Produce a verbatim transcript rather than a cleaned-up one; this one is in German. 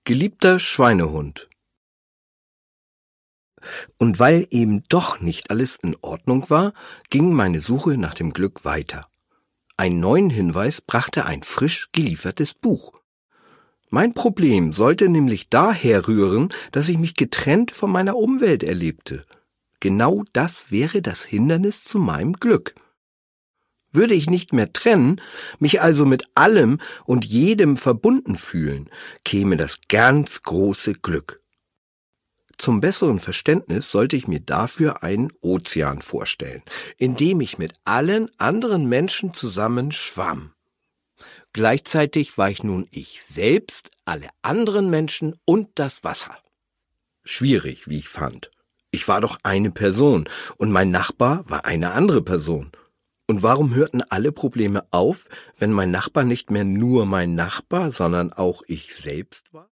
Geliebter Schweinehund. Und weil eben doch nicht alles in Ordnung war, ging meine Suche nach dem Glück weiter. Einen neuen Hinweis brachte ein frisch geliefertes Buch. Mein Problem sollte nämlich daher rühren, dass ich mich getrennt von meiner Umwelt erlebte. Genau das wäre das Hindernis zu meinem Glück. Würde ich nicht mehr trennen, mich also mit allem und jedem verbunden fühlen, käme das ganz große Glück. Zum besseren Verständnis sollte ich mir dafür einen Ozean vorstellen, in dem ich mit allen anderen Menschen zusammen schwamm. Gleichzeitig war ich nun ich selbst, alle anderen Menschen und das Wasser. Schwierig, wie ich fand. Ich war doch eine Person und mein Nachbar war eine andere Person. Und warum hörten alle Probleme auf, wenn mein Nachbar nicht mehr nur mein Nachbar, sondern auch ich selbst war?